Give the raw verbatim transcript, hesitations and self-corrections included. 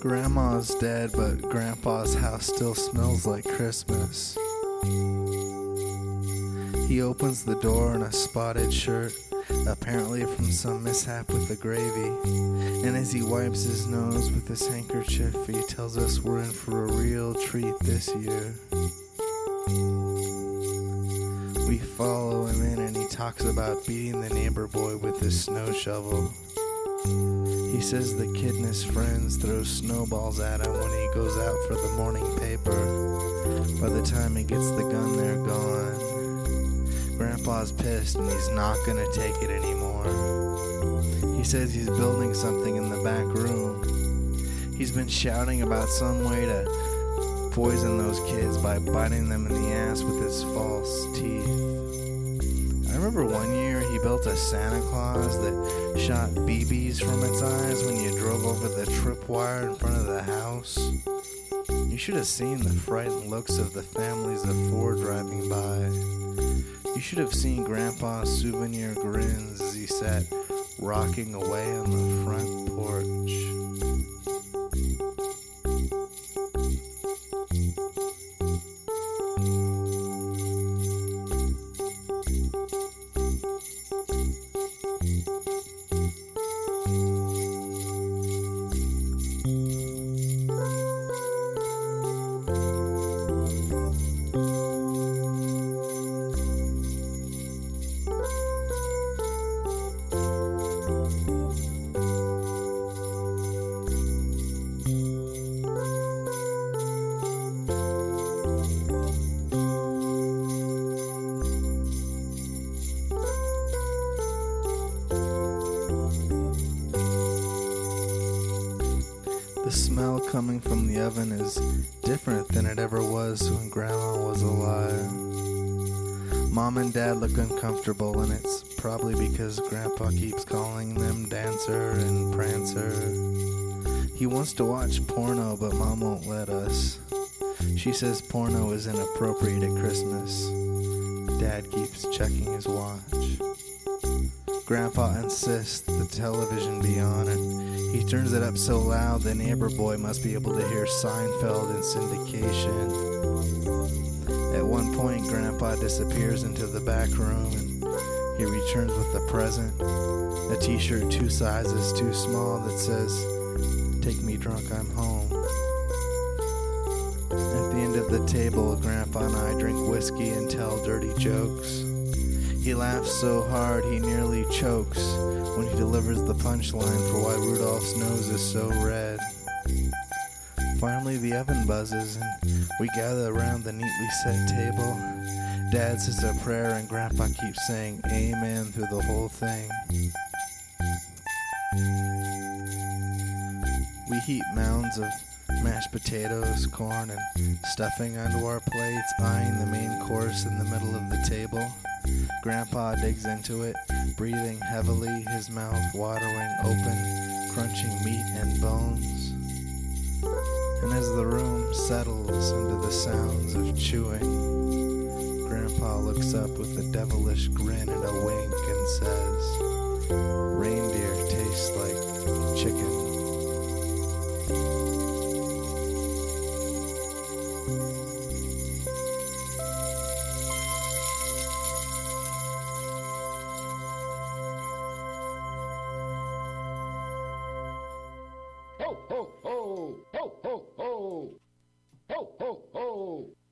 Grandma's dead, but Grandpa's house still smells like Christmas. He opens the door in a spotted shirt, apparently from some mishap with the gravy, and as he wipes his nose with his handkerchief, he tells us we're in for a real treat this year. We follow him in and he talks about beating the neighbor boy with his snow shovel. He says the kid and his friends throw snowballs at him when he goes out for the morning paper. By the time he gets the gun, they're gone. Grandpa's pissed and he's not gonna take it anymore. He says he's building something in the back room. He's been shouting about some way to poison those kids by biting them in the ass with his false teeth. I remember one year he built a Santa Claus that shot B Bs from its eyes when you drove over the tripwire in front of the house. You should have seen the frightened looks of the families of four driving by. You should have seen Grandpa's souvenir grins as he sat rocking away on the front porch. The smell coming from the oven is different than it ever was when Grandma was alive. Mom and Dad look uncomfortable, and it's probably because Grandpa keeps calling them Dancer and Prancer. He wants to watch porno, but Mom won't let us. She says porno is inappropriate at Christmas. Dad keeps checking his watch. Grandpa insists the television be on, and he turns it up so loud the neighbor boy must be able to hear Seinfeld in syndication. At one point, Grandpa disappears into the back room, and he returns with a present, a t-shirt two sizes too small that says, "Take me drunk, I'm home." At the end of the table, Grandpa and I drink whiskey and tell dirty jokes. He laughs so hard he nearly chokes when he delivers the punchline for why Rudolph's nose is so red. Finally, the oven buzzes and we gather around the neatly set table. Dad says a prayer and Grandpa keeps saying amen through the whole thing. We heap mounds of mashed potatoes, corn, and stuffing onto our plates, eyeing the main course in the middle of the table. Grandpa digs into it, breathing heavily, his mouth watering open, crunching meat and bones. And as the room settles into the sounds of chewing, Grandpa looks up with a devilish grin and a wink and says, "Reindeer taste like chicken." Ho, ho, ho! Ho, ho, ho! Ho, ho, ho!